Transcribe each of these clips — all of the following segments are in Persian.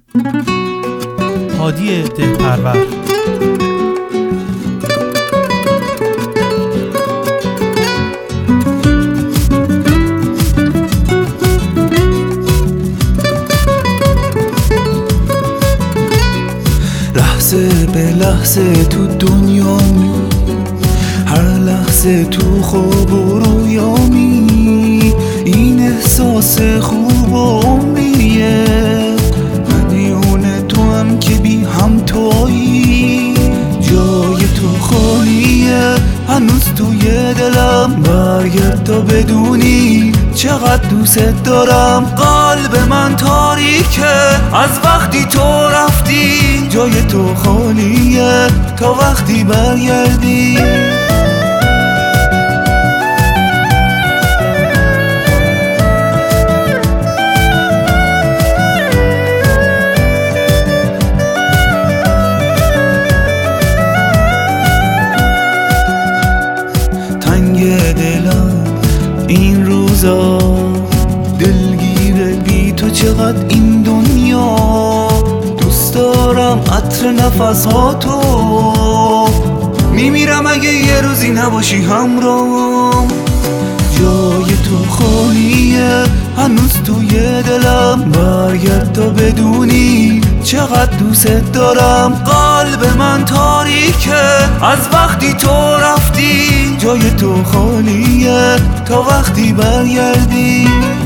هادی دلپرور. لحظه به لحظه تو دنیامی، هر لحظه تو خواب و رویامی، این احساس خوب و عمریه. مدیون تو هم که بی همتایی، جای تو خالیه هنوز توی دلم. برگرد تا بدونی چقدر دوست دارم. قلب من تاریکه از وقتی تو رفتی، جای تو خالیه تا وقتی برگردی. تنگ دلم این روزا، دلگیره بی تو چقدر این دنیا. دوست دارم عطر نفس ها تو، میمیرم اگه یه روزی نباشی همراهم. جای تو خالیه هنوز توی دلم. برگرد تا بدونی چقدر دوست دارم. قلب من تاریکه از وقتی تو رفتی، جای تو خالیه تا وقتی برگردی.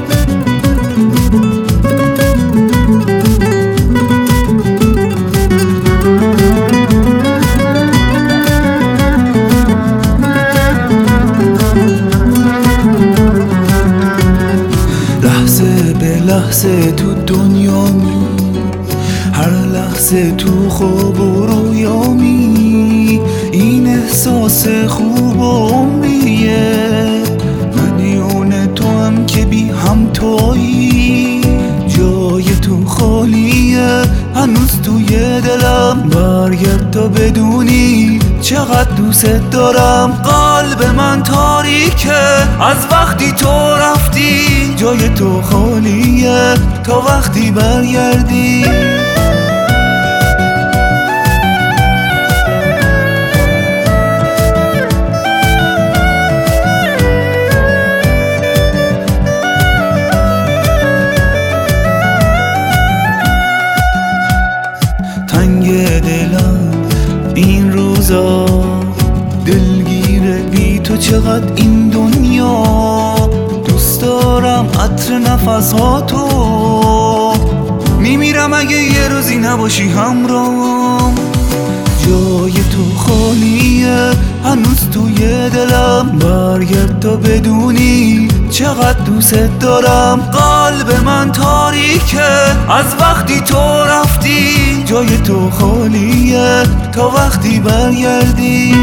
لحظه به لحظه تو دنیامی، هر لحظه تو خواب و رویامی، این احساس خوب و عمریه. مدیون تو هم که بی همتایی، جای تو خالیه هنوز توی دلم. برگرد تا بدونی چقدر دوست دارم. قلب من تاریکه از وقتی تو رفتی، جای تو خالیه تا وقتی برگردی. تنگ دلم این روزا، دلگیره بی تو چقدر این دنیا. دوست دارم عطر نفس ها تو، میمیرم اگه یه روزی نباشی همراهم. جای تو خالیه هنوز توی دلم. برگرد تا بدونی چقدر دوست دارم. قلب من تاریکه از وقتی تو رفتی، جای تو خالیه تا وقتی برگردی.